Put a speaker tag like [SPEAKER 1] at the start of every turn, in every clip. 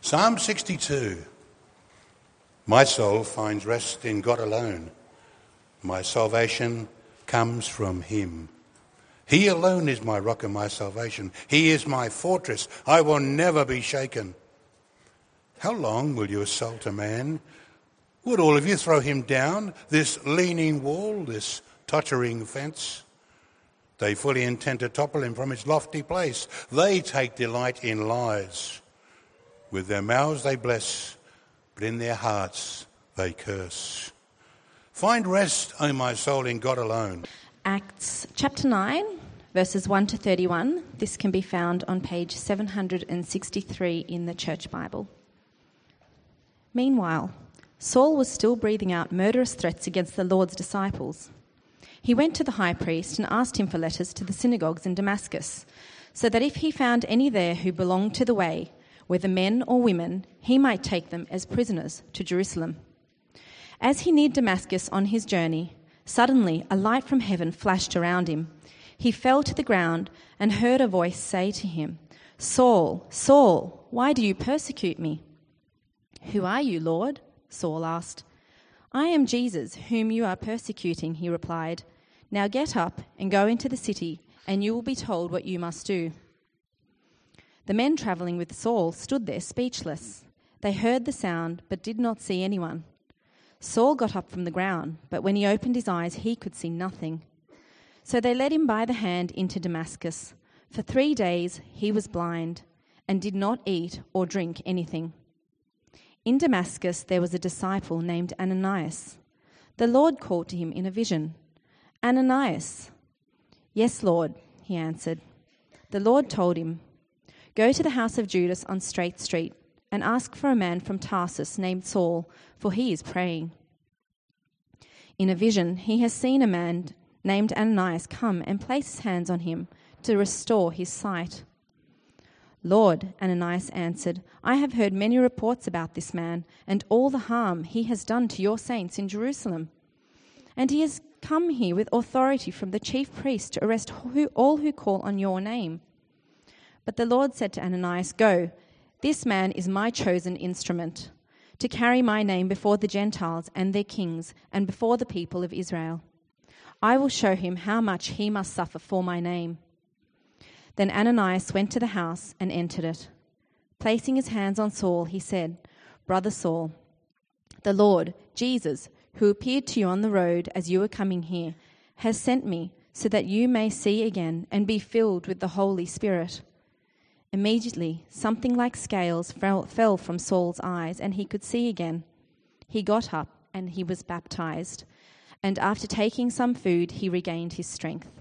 [SPEAKER 1] Psalm 62. My soul finds rest in God alone. My salvation comes from him. He alone is my rock and my salvation. He is my fortress. I will never be shaken. How long will you assault a man? Would all of you throw him down, this leaning wall, this tottering fence? They fully intend to topple him from his lofty place. They take delight in lies. With their mouths they bless, but in their hearts they curse. Find rest, O my soul, in God alone.
[SPEAKER 2] Acts chapter 9, verses 1 to 31. This can be found on page 763 in the Church Bible. Meanwhile, Saul was still breathing out murderous threats against the Lord's disciples. He went to the high priest and asked him for letters to the synagogues in Damascus, so that if he found any there who belonged to the way, whether men or women, he might take them as prisoners to Jerusalem. As he neared Damascus on his journey, suddenly a light from heaven flashed around him. He fell to the ground and heard a voice say to him, "Saul, Saul, why do you persecute me?" "Who are you, Lord?" Saul asked. "I am Jesus, whom you are persecuting," he replied. "Now get up and go into the city, and you will be told what you must do." The men travelling with Saul stood there speechless. They heard the sound, but did not see anyone. Saul got up from the ground, but when he opened his eyes, he could see nothing. So they led him by the hand into Damascus. For 3 days he was blind and did not eat or drink anything. In Damascus there was a disciple named Ananias. The Lord called to him in a vision, "Ananias." "Yes, Lord," he answered. The Lord told him, "Go to the house of Judas on Straight Street and ask for a man from Tarsus named Saul, for he is praying. In a vision he has seen a man named Ananias come and place his hands on him to restore his sight." "Lord," Ananias answered, "I have heard many reports about this man and all the harm he has done to your saints in Jerusalem. And he has come here with authority from the chief priest to arrest all who call on your name." But the Lord said to Ananias, "Go, this man is my chosen instrument, to carry my name before the Gentiles and their kings and before the people of Israel. I will show him how much he must suffer for my name." Then Ananias went to the house and entered it. Placing his hands on Saul, he said, "Brother Saul, the Lord, Jesus, who appeared to you on the road as you were coming here, has sent me so that you may see again and be filled with the Holy Spirit." Immediately, something like scales fell from Saul's eyes, and he could see again. He got up and he was baptized, and after taking some food, he regained his strength.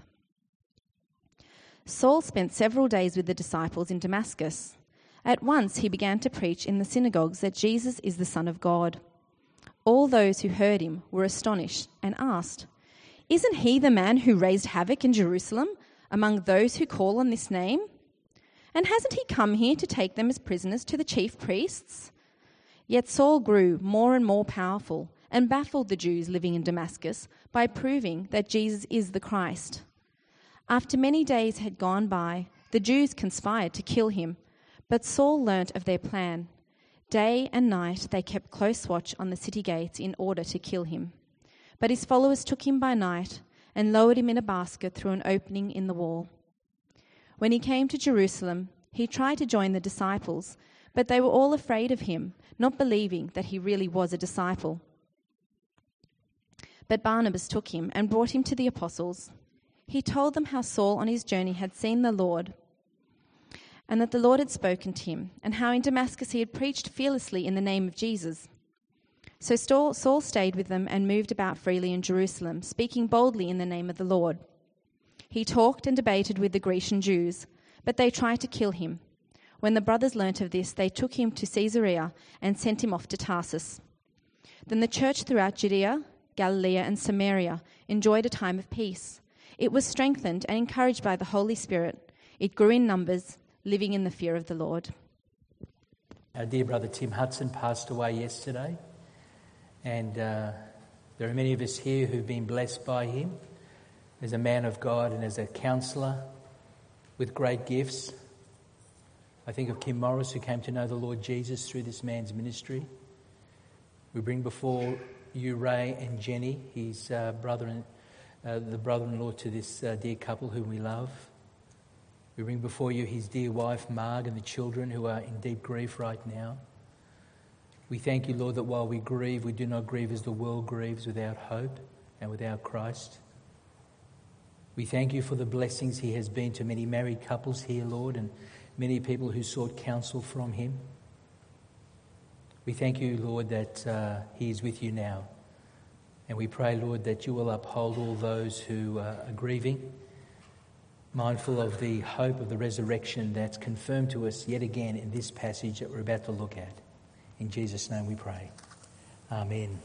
[SPEAKER 2] Saul spent several days with the disciples in Damascus. At once he began to preach in the synagogues that Jesus is the Son of God. All those who heard him were astonished and asked, "Isn't he the man who raised havoc in Jerusalem among those who call on this name? And hasn't he come here to take them as prisoners to the chief priests?" Yet Saul grew more and more powerful and baffled the Jews living in Damascus by proving that Jesus is the Christ. After many days had gone by, the Jews conspired to kill him, but Saul learnt of their plan. Day and night they kept close watch on the city gates in order to kill him. But his followers took him by night and lowered him in a basket through an opening in the wall. When he came to Jerusalem, he tried to join the disciples, but they were all afraid of him, not believing that he really was a disciple. But Barnabas took him and brought him to the apostles. He told them how Saul on his journey had seen the Lord, and that the Lord had spoken to him, and how in Damascus he had preached fearlessly in the name of Jesus. So Saul stayed with them and moved about freely in Jerusalem, speaking boldly in the name of the Lord. He talked and debated with the Grecian Jews, but they tried to kill him. When the brothers learnt of this, they took him to Caesarea and sent him off to Tarsus. Then the church throughout Judea, Galilee and Samaria enjoyed a time of peace. It was strengthened and encouraged by the Holy Spirit. It grew in numbers, living in the fear of the Lord.
[SPEAKER 3] Our dear brother Tim Hudson passed away yesterday, and there are many of us here who've been blessed by him as a man of God and as a counsellor with great gifts. I think of Kim Morris, who came to know the Lord Jesus through this man's ministry. We bring before you Ray and Jenny, his the brother-in-law to this dear couple whom we love. We bring before you his dear wife, Marg, and the children who are in deep grief right now. We thank you, Lord, that while we grieve, we do not grieve as the world grieves, without hope and without Christ. We thank you for the blessings he has been to many married couples here, Lord, and many people who sought counsel from him. We thank you, Lord, that he is with you now. And we pray, Lord, that you will uphold all those who are grieving, mindful of the hope of the resurrection that's confirmed to us yet again in this passage that we're about to look at. In Jesus' name we pray. Amen.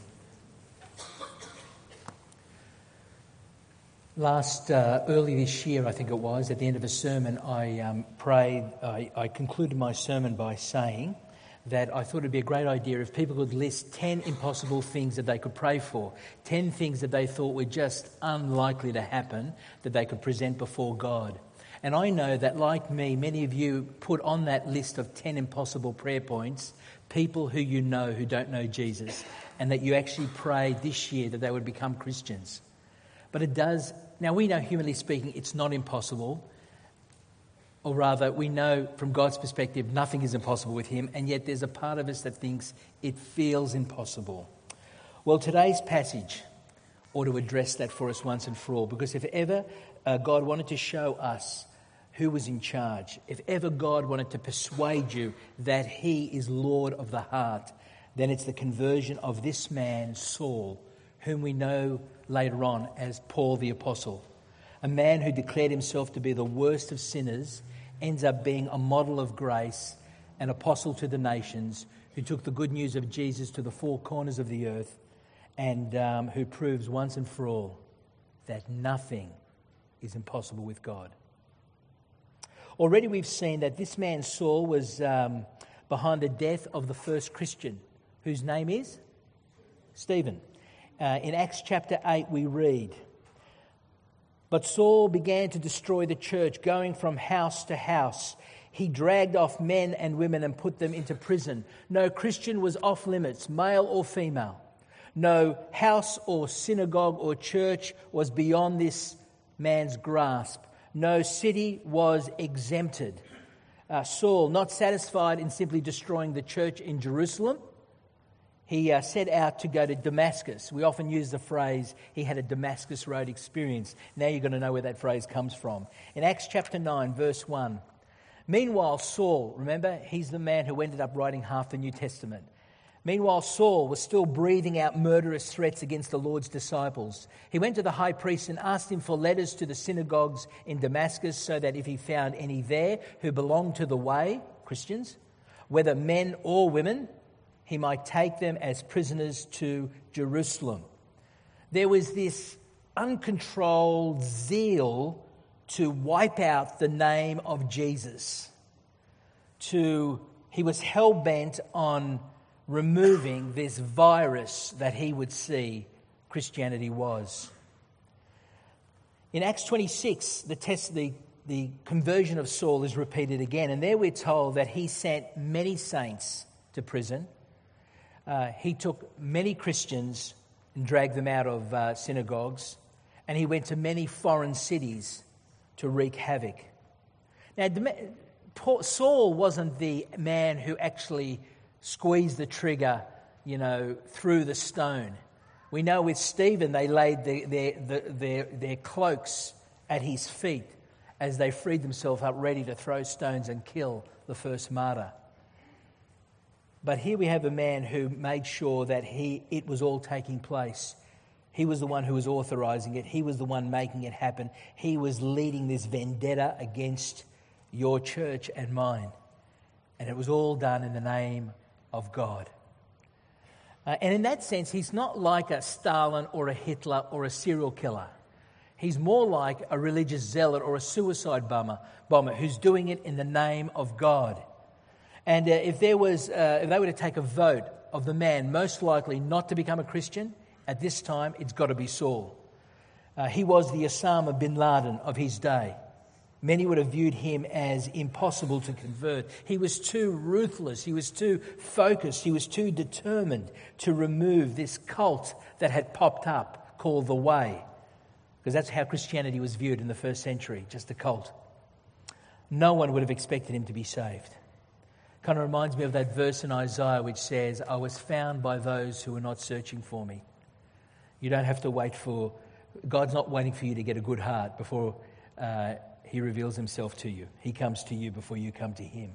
[SPEAKER 3] Early this year, I think it was, at the end of a sermon, I concluded my sermon by saying that I thought it'd be a great idea if people could list 10 impossible things that they could pray for, 10 things that they thought were just unlikely to happen, that they could present before God. And I know that, like me, many of you put on that list of 10 impossible prayer points people who you know who don't know Jesus, and that you actually prayed this year that they would become Christians. But it does. Now, we know, humanly speaking, it's not impossible. Or rather, we know from God's perspective, nothing is impossible with him. And yet there's a part of us that thinks it feels impossible. Well, today's passage ought to address that for us once and for all. Because if ever God wanted to show us who was in charge, if ever God wanted to persuade you that he is Lord of the heart, then it's the conversion of this man, Saul, whom we know later on as Paul the Apostle. A man who declared himself to be the worst of sinners ends up being a model of grace, an apostle to the nations, who took the good news of Jesus to the four corners of the earth, and who proves once and for all that nothing is impossible with God. Already we've seen that this man Saul was behind the death of the first Christian, whose name is Stephen. In Acts chapter 8 we read, "But Saul began to destroy the church, going from house to house. He dragged off men and women and put them into prison. No Christian was off limits, male or female. No house or synagogue or church was beyond this man's grasp. No city was exempted." Saul, not satisfied in simply destroying the church in Jerusalem, he set out to go to Damascus. We often use the phrase, he had a Damascus Road experience. Now you're going to know where that phrase comes from. In Acts chapter 9, verse 1. "Meanwhile, Saul," remember, he's the man who ended up writing half the New Testament. "Meanwhile, Saul was still breathing out murderous threats against the Lord's disciples. He went to the high priest and asked him for letters to the synagogues in Damascus, so that if he found any there who belonged to the way," Christians, "whether men or women, he might take them as prisoners to Jerusalem." There was this uncontrolled zeal to wipe out the name of Jesus. He was hell-bent on removing this virus that he would see Christianity was. In Acts 26, the conversion of Saul is repeated again, and there we're told that he sent many saints to prison. He took many Christians and dragged them out of synagogues, and he went to many foreign cities to wreak havoc. Now, Saul wasn't the man who actually squeezed the trigger, through the stone. We know with Stephen, they laid their cloaks at his feet as they freed themselves up ready to throw stones and kill the first martyr. But here we have a man who made sure that it was all taking place. He was the one who was authorising it. He was the one making it happen. He was leading this vendetta against your church and mine. And it was all done in the name of God. And in that sense, he's not like a Stalin or a Hitler or a serial killer. He's more like a religious zealot or a suicide bomber who's doing it in the name of God. And if they were to take a vote of the man most likely not to become a Christian, at this time, it's got to be Saul. He was the Osama bin Laden of his day. Many would have viewed him as impossible to convert. He was too ruthless. He was too focused. He was too determined to remove this cult that had popped up called the Way. Because that's how Christianity was viewed in the first century, just a cult. No one would have expected him to be saved. Kind of reminds me of that verse in Isaiah which says, I was found by those who were not searching for me. You don't have to wait for... God's not waiting for you to get a good heart before he reveals himself to you. He comes to you before you come to him.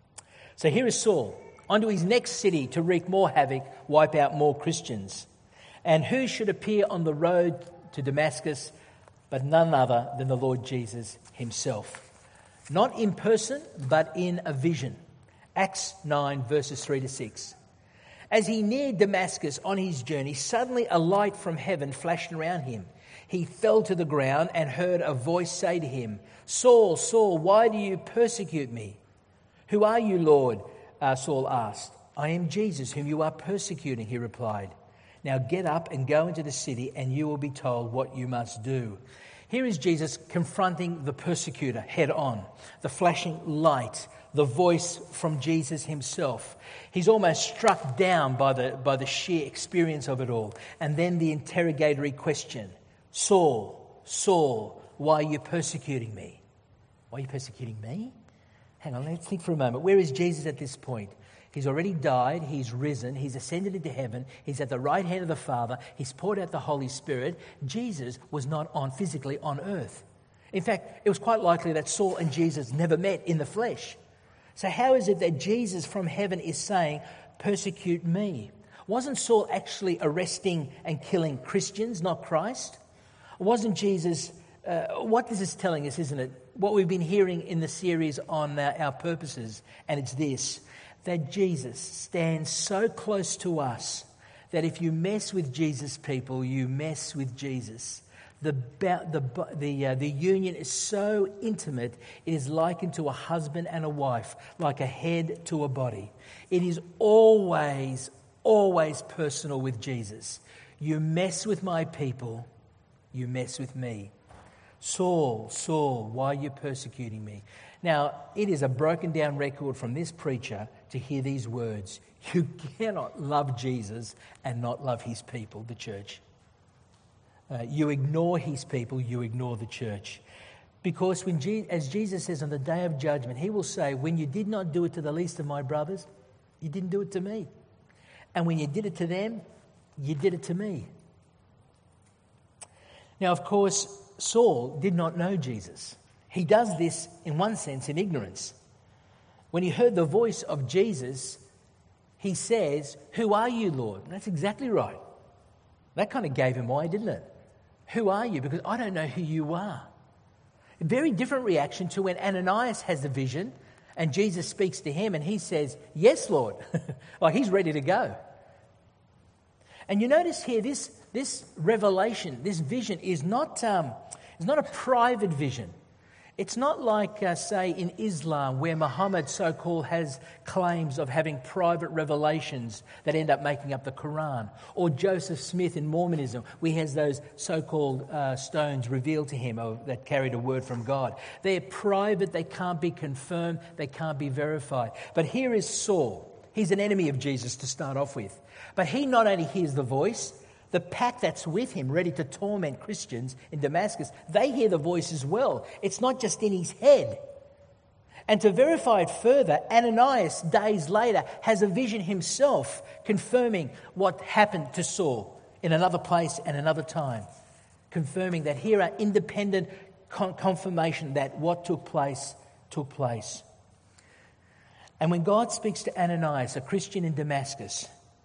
[SPEAKER 3] So here is Saul, on to his next city to wreak more havoc, wipe out more Christians. And who should appear on the road to Damascus but none other than the Lord Jesus himself. Not in person, but in a vision. Acts 9, verses 3 to 6. As he neared Damascus on his journey, suddenly a light from heaven flashed around him. He fell to the ground and heard a voice say to him, Saul, Saul, why do you persecute me? Who are you, Lord? Saul asked. I am Jesus, whom you are persecuting, he replied. Now get up and go into the city, and you will be told what you must do. Here is Jesus confronting the persecutor head on. The flashing light, the voice from Jesus himself. He's almost struck down by the sheer experience of it all. And then the interrogatory question, Saul, Saul, why are you persecuting me? Why are you persecuting me? Hang on, let's think for a moment. Where is Jesus at this point? He's already died, he's risen, he's ascended into heaven, he's at the right hand of the Father, he's poured out the Holy Spirit. Jesus was not physically on earth. In fact, it was quite likely that Saul and Jesus never met in the flesh. So how is it that Jesus from heaven is saying, persecute me? Wasn't Saul actually arresting and killing Christians, not Christ? Wasn't Jesus... what this is telling us, isn't it? What we've been hearing in the series on our purposes, and it's this, that Jesus stands so close to us that if you mess with Jesus, people, you mess with Jesus. The union is so intimate, it is likened to a husband and a wife, like a head to a body. It is always, always personal with Jesus. You mess with my people, you mess with me. Saul, Saul, why are you persecuting me? Now, it is a broken down record from this preacher to hear these words. You cannot love Jesus and not love his people, the church. You ignore his people, you ignore the church. Because as Jesus says on the day of judgment, he will say, when you did not do it to the least of my brothers, you didn't do it to me. And when you did it to them, you did it to me. Now, of course, Saul did not know Jesus. He does this, in one sense, in ignorance. When he heard the voice of Jesus, he says, who are you, Lord? And that's exactly right. That kind of gave him away, didn't it? Who are you? Because I don't know who you are. A very different reaction to when Ananias has the vision and Jesus speaks to him and he says, yes, Lord. Like he's ready to go. And you notice here, this revelation, this vision is not a private vision. It's not like, say, in Islam, where Muhammad, so-called, has claims of having private revelations that end up making up the Quran. Or Joseph Smith in Mormonism, where he has those so-called stones revealed to him that carried a word from God. They're private, they can't be confirmed, they can't be verified. But here is Saul. He's an enemy of Jesus to start off with. But he not only hears the voice, the pack that's with him, ready to torment Christians in Damascus, they hear the voice as well. It's not just in his head. And to verify it further, Ananias, days later, has a vision himself confirming what happened to Saul in another place and another time. Confirming that here are independent confirmation that what took place, took place. And when God speaks to Ananias, a Christian in Damascus,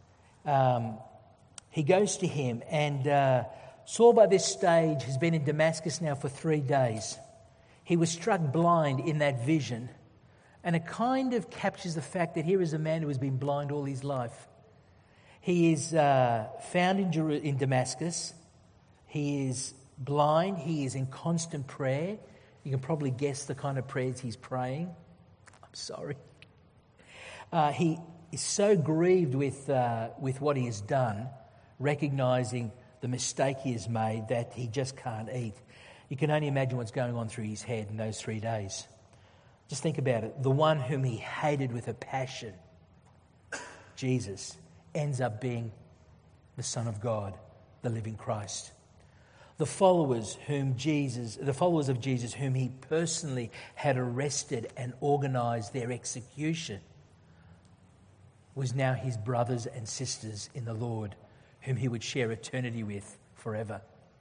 [SPEAKER 3] he goes to him, and Saul by this stage has been in Damascus now for 3 days. He was struck blind in that vision, and it kind of captures the fact that here is a man who has been blind all his life. He is found in Damascus. He is blind. He is in constant prayer. You can probably guess the kind of prayers he's praying. I'm sorry. He is so grieved with what he has done, recognising the mistake he has made, that he just can't eat. You can only imagine what's going on through his head in those 3 days. Just think about it. The one whom he hated with a passion, Jesus, ends up being the Son of God, the living Christ. The followers of Jesus whom he personally had arrested and organised their execution was now his brothers and sisters in the Lord, whom he would share eternity with forever.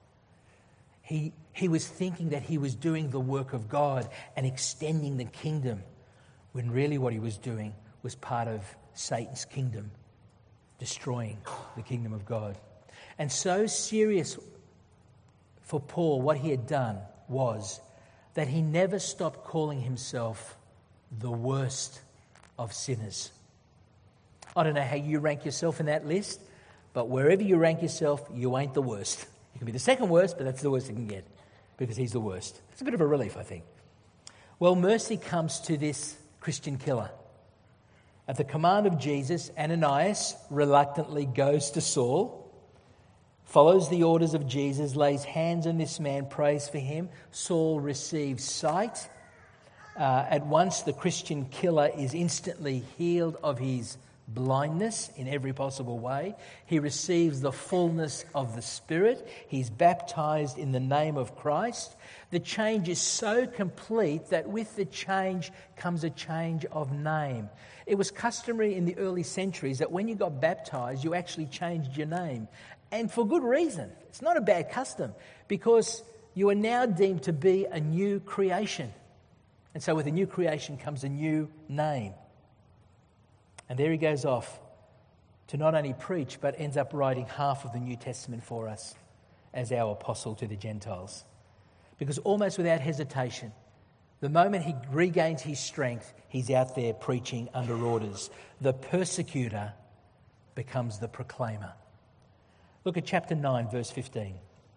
[SPEAKER 3] He was thinking that he was doing the work of God and extending the kingdom, when really what he was doing was part of Satan's kingdom, destroying the kingdom of God. And so serious for Paul, what he had done was that he never stopped calling himself the worst of sinners. I don't know how you rank yourself in that list, but wherever you rank yourself, you ain't the worst. You can be the second worst, but that's the worst you can get, because he's the worst. It's a bit of a relief, I think. Well, mercy comes to this Christian killer. At the command of Jesus, Ananias reluctantly goes to Saul, follows the orders of Jesus, lays hands on this man, prays for him. Saul receives sight. At once, the Christian killer is instantly healed of his blindness in every possible way. He receives the fullness of the Spirit. He's baptized in the name of Christ. The change is so complete that with the change comes a change of name. It was customary in the early centuries that when you got baptized, you actually changed your name. And for good reason. It's not a bad custom, because you are now deemed to be a new creation. And so with a new creation comes a new name. And there he goes off to not only preach, but ends up writing half of the New Testament for us as our apostle to the Gentiles. Because almost without hesitation, the moment he regains his strength, he's out there preaching under orders. The persecutor becomes the proclaimer. Look at chapter 9, verse 15.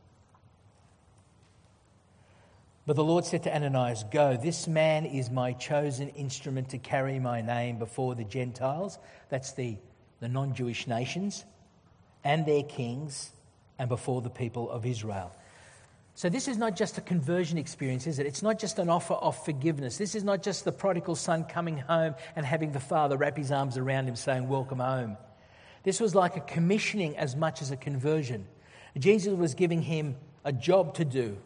[SPEAKER 3] But the Lord said to Ananias, "Go, this man is my chosen instrument to carry my name before the Gentiles," that's the non-Jewish nations, "and their kings, and before the people of Israel." So this is not just a conversion experience, is it? It's not just an offer of forgiveness. This is not just the prodigal son coming home and having the father wrap his arms around him saying, "Welcome home." This was like a commissioning as much as a conversion. Jesus was giving him a job to do.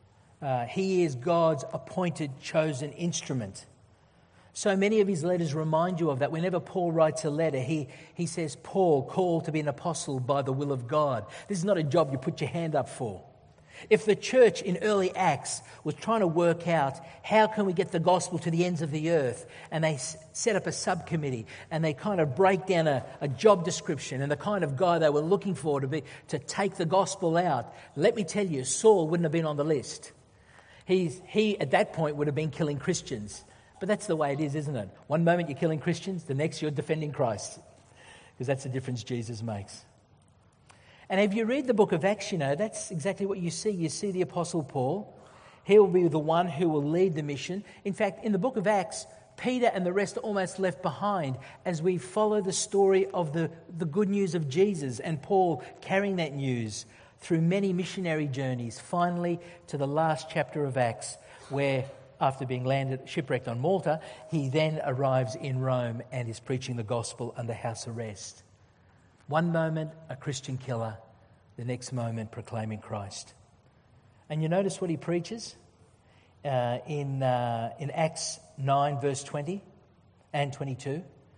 [SPEAKER 3] He is God's appointed, chosen instrument. So many of his letters remind you of that. Whenever Paul writes a letter, he says, "Paul, called to be an apostle by the will of God." This is not a job you put your hand up for. If the church in early Acts was trying to work out how can we get the gospel to the ends of the earth, and they set up a subcommittee and they kind of break down a job description and the kind of guy they were looking for to take the gospel out, let me tell you, Saul wouldn't have been on the list. He at that point would have been killing Christians. But that's the way it is, isn't it? One moment you're killing Christians, the next you're defending Christ. Because that's the difference Jesus makes. And if you read the book of Acts, you know, that's exactly what you see. You see the Apostle Paul. He will be the one who will lead the mission. In fact, in the book of Acts, Peter and the rest are almost left behind as we follow the story of the good news of Jesus and Paul carrying that news through many missionary journeys, finally to the last chapter of Acts, where after being shipwrecked on Malta, he then arrives in Rome and is preaching the gospel under house arrest. One moment, a Christian killer, the next moment, proclaiming Christ. And you notice what he preaches in Acts 9, verse 20 and 22.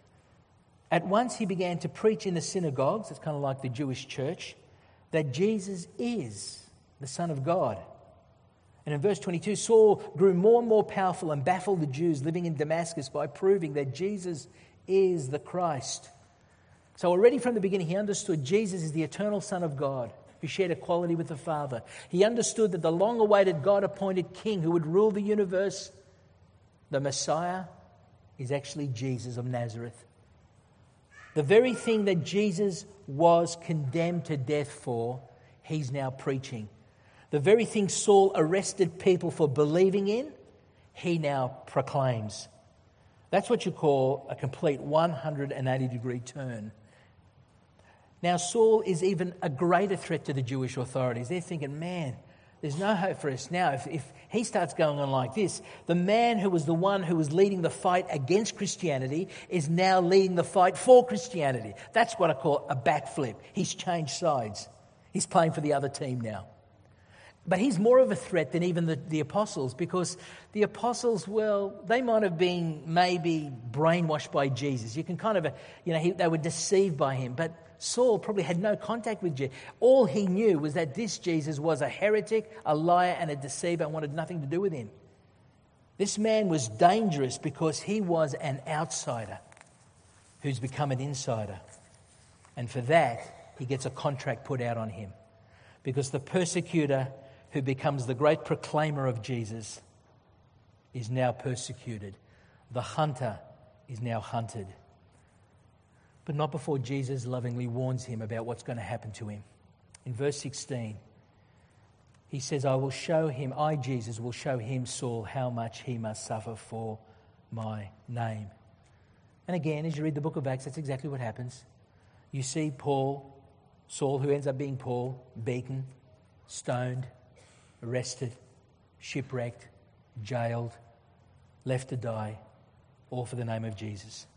[SPEAKER 3] At once he began to preach in the synagogues, it's kind of like the Jewish church, that Jesus is the Son of God. And in verse 22, Saul grew more and more powerful and baffled the Jews living in Damascus by proving that Jesus is the Christ. So already from the beginning, he understood Jesus is the eternal Son of God who shared equality with the Father. He understood that the long-awaited God-appointed King who would rule the universe, the Messiah, is actually Jesus of Nazareth. The very thing that Jesus was condemned to death for, he's now preaching. The very thing Saul arrested people for believing in, he now proclaims. That's what you call a complete 180-degree turn. Now, Saul is even a greater threat to the Jewish authorities. They're thinking, man, there's no hope for us now. If he starts going on like this, the man who was the one who was leading the fight against Christianity is now leading the fight for Christianity. That's what I call a backflip. He's changed sides. He's playing for the other team now. But he's more of a threat than even the apostles, because the apostles, well, they might have been maybe brainwashed by Jesus. You can kind of, they were deceived by him. But Saul probably had no contact with Jesus. All he knew was that this Jesus was a heretic, a liar, and a deceiver, and wanted nothing to do with him. This man was dangerous because he was an outsider who's become an insider. And for that, he gets a contract put out on him. Because the persecutor who becomes the great proclaimer of Jesus is now persecuted. The hunter is now hunted. But not before Jesus lovingly warns him about what's going to happen to him. In verse 16, he says, I, Jesus, will show him, Saul, how much he must suffer for my name. And again, as you read the book of Acts, that's exactly what happens. You see Saul, who ends up being Paul, beaten, stoned, arrested, shipwrecked, jailed, left to die, all for the name of Jesus.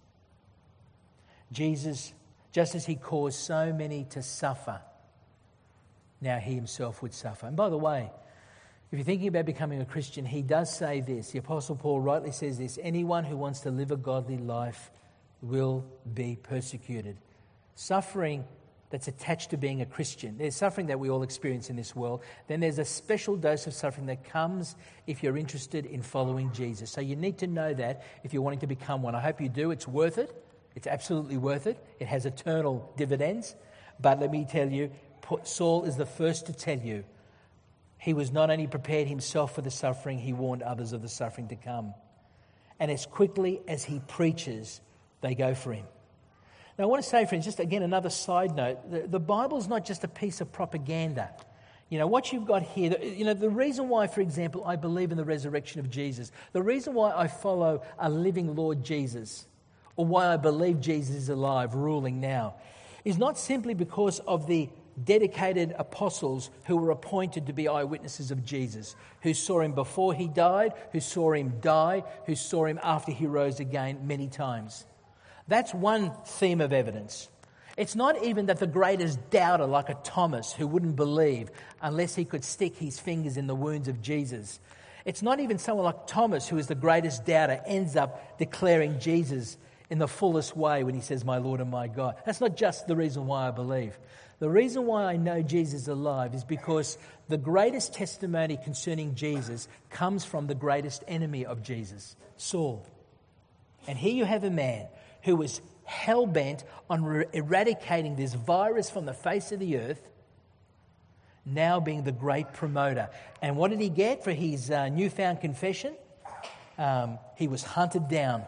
[SPEAKER 3] Jesus, just as he caused so many to suffer, now he himself would suffer. And by the way, if you're thinking about becoming a Christian, he does say this. The Apostle Paul rightly says this: anyone who wants to live a godly life will be persecuted. Suffering that's attached to being a Christian. There's suffering that we all experience in this world. Then there's a special dose of suffering that comes if you're interested in following Jesus. So you need to know that if you're wanting to become one. I hope you do. It's worth it. It's absolutely worth it. It has eternal dividends. But let me tell you, Saul is the first to tell you he was not only prepared himself for the suffering, he warned others of the suffering to come. And as quickly as he preaches, they go for him. Now, I want to say, friends, just again, another side note. The Bible's not just a piece of propaganda. What you've got here, the reason why, for example, I believe in the resurrection of Jesus, the reason why I follow a living Lord Jesus, or why I believe Jesus is alive, ruling now, is not simply because of the dedicated apostles who were appointed to be eyewitnesses of Jesus, who saw him before he died, who saw him die, who saw him after he rose again many times. That's one theme of evidence. It's not even that the greatest doubter, like a Thomas, who wouldn't believe unless he could stick his fingers in the wounds of Jesus. It's not even someone like Thomas, who is the greatest doubter, ends up declaring Jesus in the fullest way when he says, my Lord and my God. That's not just the reason why I believe. The reason why I know Jesus is alive is because the greatest testimony concerning Jesus comes from the greatest enemy of Jesus, Saul. And here you have a man who was hell-bent on eradicating this virus from the face of the earth, now being the great promoter. And what did he get for his newfound confession? He was hunted down.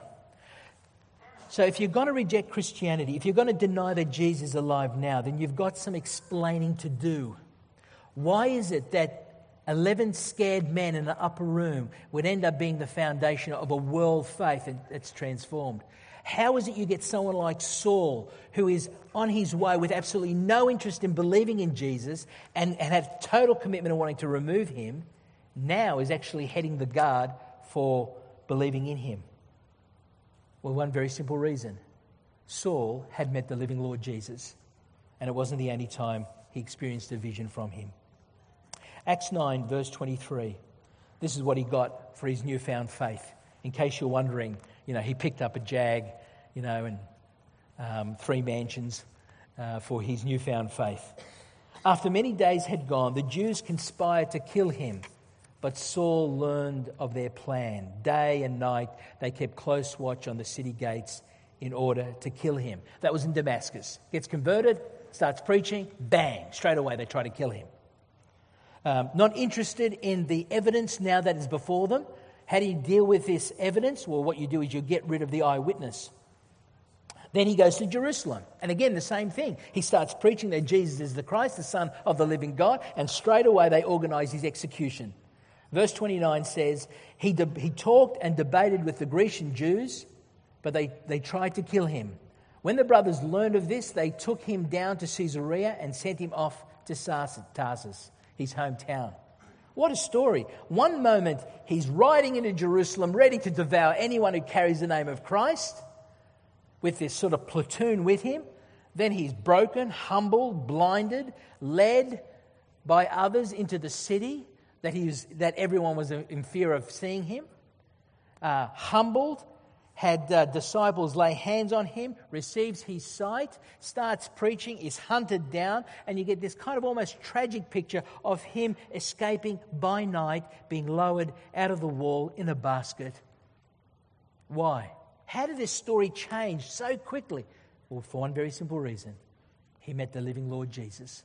[SPEAKER 3] So if you're going to reject Christianity, if you're going to deny that Jesus is alive now, then you've got some explaining to do. Why is it that 11 scared men in an upper room would end up being the foundation of a world faith that's transformed? How is it you get someone like Saul, who is on his way with absolutely no interest in believing in Jesus and have total commitment in wanting to remove him, now is actually heading the guard for believing in him? Well, one very simple reason. Saul had met the living Lord Jesus, and it wasn't the only time he experienced a vision from him. Acts 9, verse 23. This is what he got for his newfound faith. In case you're wondering, he picked up a Jag, and 3 mansions for his newfound faith. After many days had gone, the Jews conspired to kill him, but Saul learned of their plan. Day and night they kept close watch on the city gates in order to kill him. That was in Damascus. Gets converted, starts preaching, bang, straight away they try to kill him. Not interested in the evidence now that is before them. How do you deal with this evidence? Well, what you do is you get rid of the eyewitness. Then he goes to Jerusalem. And again, the same thing. He starts preaching that Jesus is the Christ, the Son of the living God, and straight away they organize his execution. Verse 29 says, he talked and debated with the Grecian Jews, but they tried to kill him. When the brothers learned of this, they took him down to Caesarea and sent him off to Tarsus, his hometown. What a story. One moment he's riding into Jerusalem ready to devour anyone who carries the name of Christ with this sort of platoon with him. Then he's broken, humbled, blinded, led by others into the city that everyone was in fear of seeing him. Humbled, had disciples lay hands on him, receives his sight, starts preaching, is hunted down, and you get this kind of almost tragic picture of him escaping by night, being lowered out of the wall in a basket. Why? How did this story change so quickly? Well, for one very simple reason. He met the living Lord Jesus.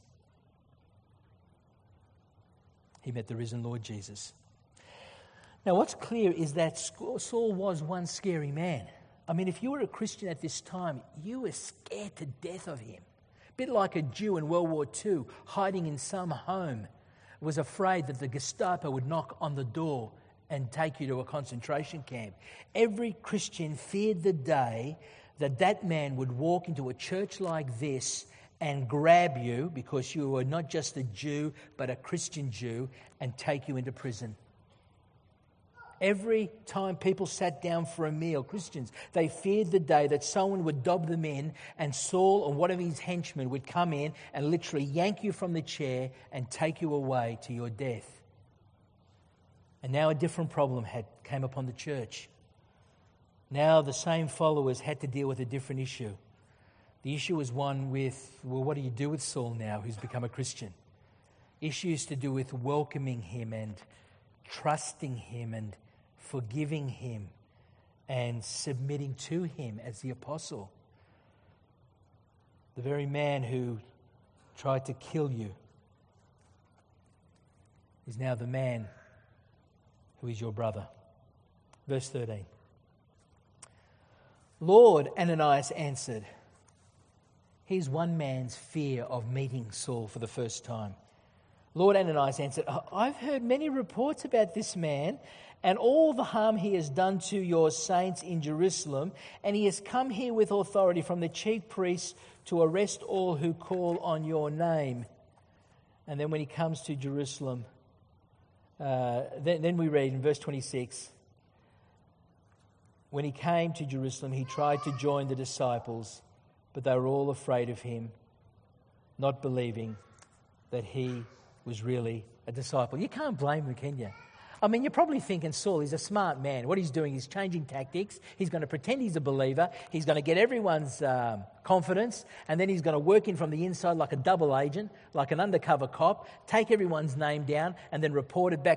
[SPEAKER 3] He met the risen Lord Jesus. Now, what's clear is that Saul was one scary man. I mean, if you were a Christian at this time, you were scared to death of him. A bit like a Jew in World War II hiding in some home was afraid that the Gestapo would knock on the door and take you to a concentration camp. Every Christian feared the day that man would walk into a church like this and grab you because you were not just a Jew, but a Christian Jew, and take you into prison. Every time people sat down for a meal, Christians, they feared the day that someone would dob them in and Saul or one of his henchmen would come in and literally yank you from the chair and take you away to your death. And now a different problem came upon the church. Now the same followers had to deal with a different issue. The issue was one with, well, what do you do with Saul now who's become a Christian? Issues to do with welcoming him and trusting him and forgiving him and submitting to him as the apostle. The very man who tried to kill you is now the man who is your brother. Verse 13. Lord, Ananias answered. Here's one man's fear of meeting Saul for the first time. Lord, Ananias answered, I've heard many reports about this man and all the harm he has done to your saints in Jerusalem, and he has come here with authority from the chief priests to arrest all who call on your name. And then when he comes to Jerusalem, then we read in verse 26, when he came to Jerusalem, he tried to join the disciples, but they were all afraid of him, not believing that he was really a disciple. You can't blame him, can you? I mean, you're probably thinking, Saul, he's a smart man. What he's doing is changing tactics. He's going to pretend he's a believer. He's going to get everyone's confidence, and then he's going to work in from the inside like a double agent, like an undercover cop, take everyone's name down, and then report it back